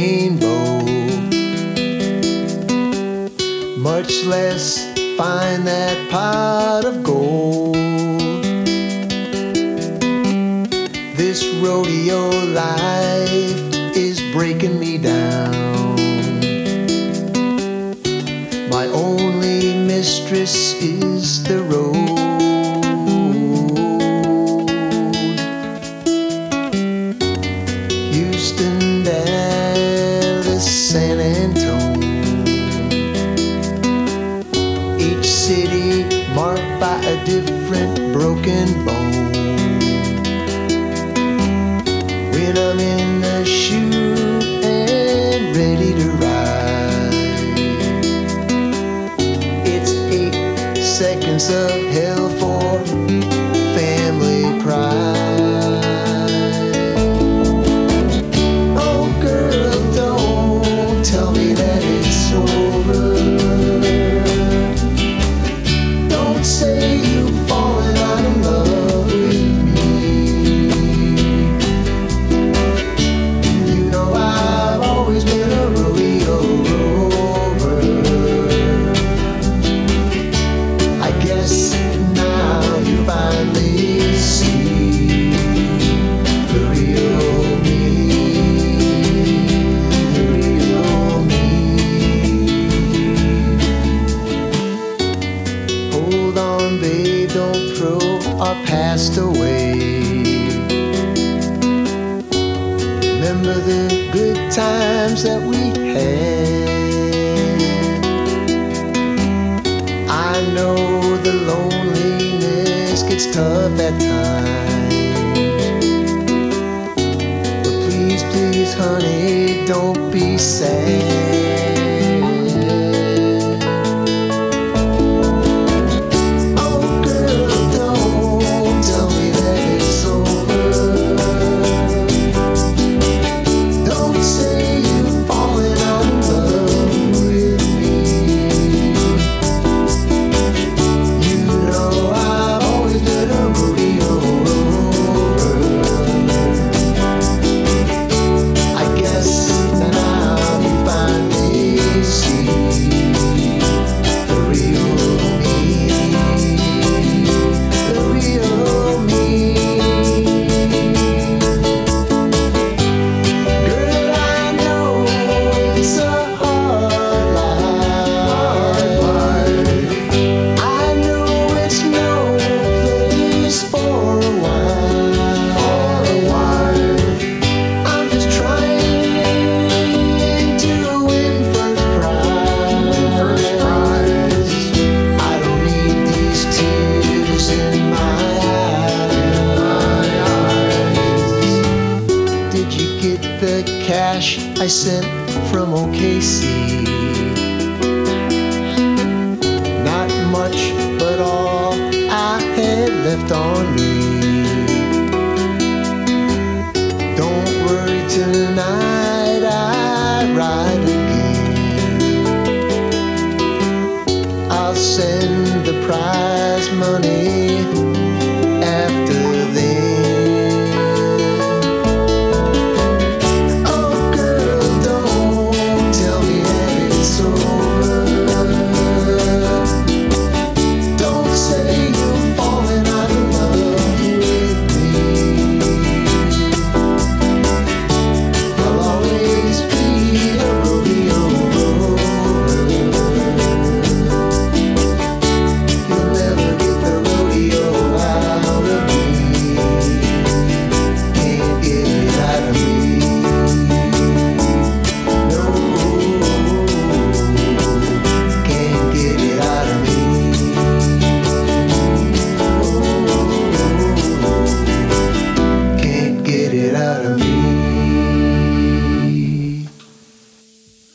rainbow, much less find that pot of gold. This rodeo life is breaking me down. My only mistress is the road. Houston, Dallas, San Antonio, each city marked by a different broken bone. When I'm in the chute and ready to ride, it's 8 seconds of hell for family pride. Oh girl, don't tell me that it's over. Don't say you've fallen out of love with me. You know I've always been a rodeo rover. I guess now you finally see the real me, the real me. Hold on, babe, don't throw our past away. Remember the good times that we had. I know the loneliness gets tough at times, but please, please, honey, don't be sad. Oh girl, don't tell me that it's over. Don't say you've fallen out of love with me. You know I've always been a rodeo rover. I guess now you finally see the real me, the real me. Girl, I know it's a hard life. I know it's no place for a while. I'm just trying to win first prize. I don't need these tears in my eyes. Did you get the cash I sent from OKC?